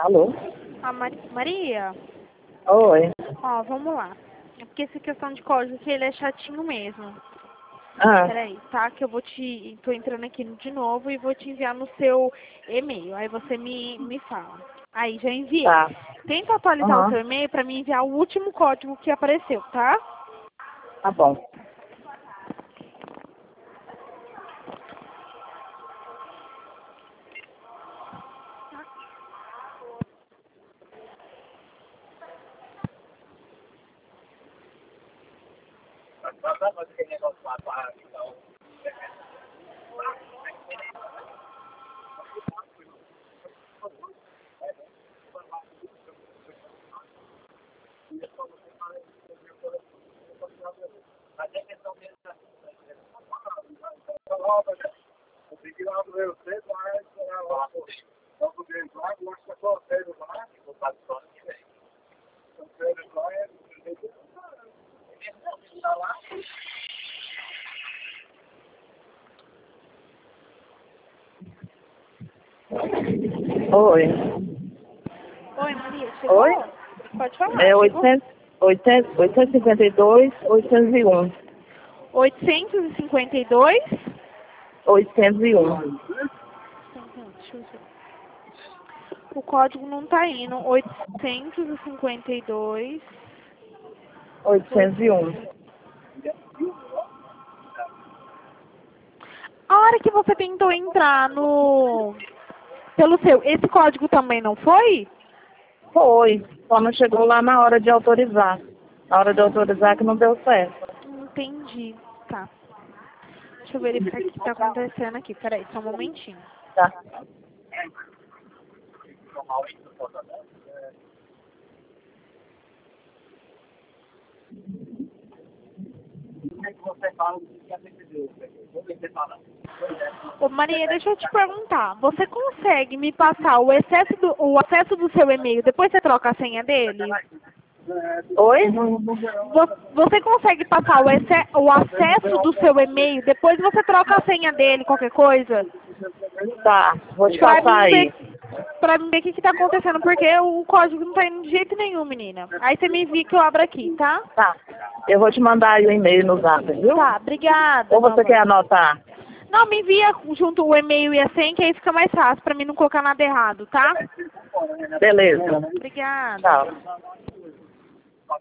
Alô? Maria, Oi. ó, vamos lá. É porque essa questão de código aqui, ele é chatinho mesmo. Ah, Peraí, tá? Que eu vou tô entrando aqui de novo e vou te enviar no seu e-mail. Aí você me fala. Aí, já enviei. tá. Tenta atualizar o Aham, seu e-mail pra me enviar o último código que apareceu, tá? tá bom. Oi. Oi, Maria, Oi? chegou? Pode falar, É chegou? 852, 801. 852. 801. Deixa eu ver. O código não tá indo. 852. 801. A hora que você tentou entrar pelo seu, esse código também não foi? Foi. Só não chegou lá na hora de autorizar. Na hora de autorizar que não deu certo. Entendi. Tá. Deixa eu verificar o que tá acontecendo aqui. Peraí, só um momentinho. Tá. Ô, Maria, deixa eu te perguntar. Você consegue me passar o acesso do seu e-mail, depois você troca a senha dele? Oi? Você consegue passar o acesso do seu e-mail, depois você troca a senha dele, qualquer coisa? Tá. Vou te Pra passar mim ver, aí. pra mim ver o que tá acontecendo, porque o código não tá indo de jeito nenhum, menina. Aí você me envia que eu abro aqui, tá? Tá. Eu vou te mandar aí o e-mail no zap, viu? Tá, obrigada, Ou meu você amor. quer anotar? Não, me envia junto o e-mail e a senha, que aí fica mais fácil pra mim não colocar nada errado, tá? Beleza. Obrigada. Tchau.